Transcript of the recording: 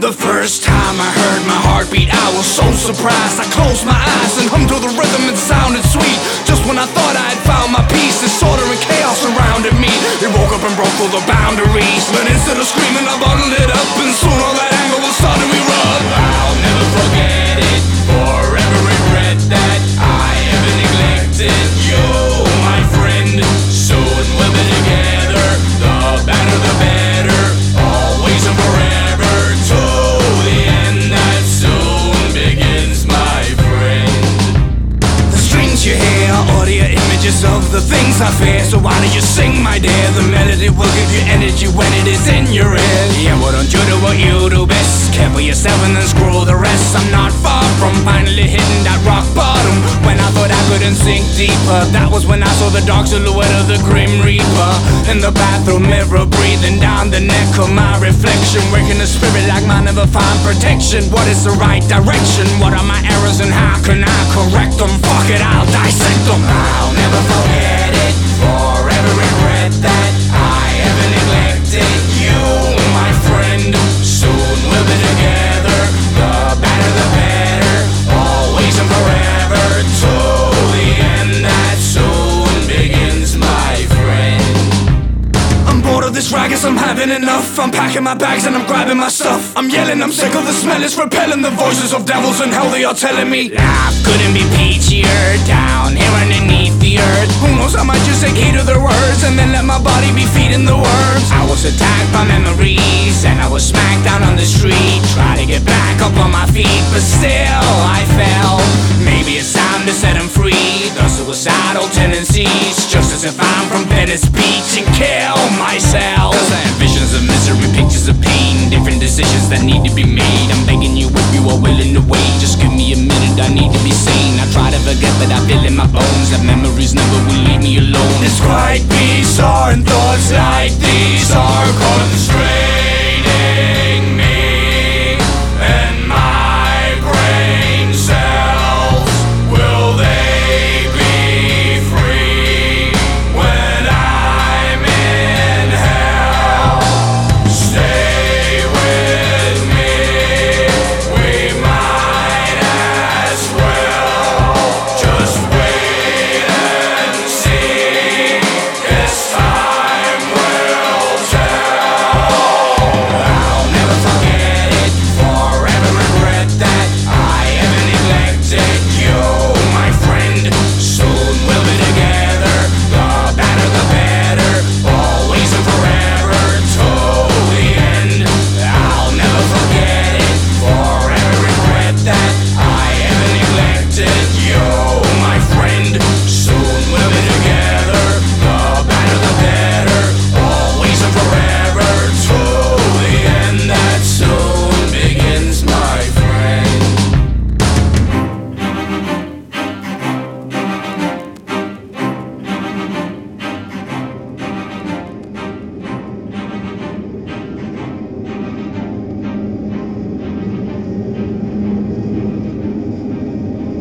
The first time I heard my heartbeat, I was so surprised. I closed my eyes and hummed to the rhythm, it sounded sweet. Just when I thought I had found my peace, disorder and chaos surrounded me. It woke up and broke all the boundaries. But instead of screaming, I bottled it up, and soon all that anger was starting to erupt. I'll never forget it, forever regret that I ever neglected you, my friend. Soon we'll be together, the better the better, always and forever. To the end that soon begins, my friend. The strings you hear are audio images of the things I fear. So why don't you sing, my dear? The melody will give you energy when it is in your ears. Yeah, why don't you do what you do best? Care for yourself and then screw the rest. I'm not far from finally hitting that rock bottom. When I thought I couldn't sink deeper, that was when I saw the dark silhouette of the Grim Reaper in the bathroom mirror, breathing down the neck of my reflection, waking the spirit like mine, never find protection. What is the right direction? What are my errors and how can I correct them? Fuck it, I'll dissect them. I'll never forget it, forever regret that I ever neglected you, my friend. Soon we'll be together, the better the better, always and forever. To the end that soon begins, my friend. I'm bored of this rag, guess I'm having enough. I'm packing my bags and I'm grabbing my stuff. I'm yelling, I'm sick of the smell, it's repelling. The voices of devils in hell, they are telling me life couldn't be peachier down here underneath the earth. Who knows, I might just take heed of their words and then let my body be feeding the worms. I was attacked by memories and I was smacked down on the street. Try to get back up on my feet, but still I fell. Maybe it's time to set them free. The suicidal tendencies, just as if I'm from Venice Beach, and kill myself. Cause I have visions of misery, pictures of pain, different decisions that need to be made. I'm begging you if you are willing to wait, just give me a minute, I need to be sane. I try to forget but I feel in my bones that memories never will leave me alone. It's quite bizarre and thoughts like these are constrained.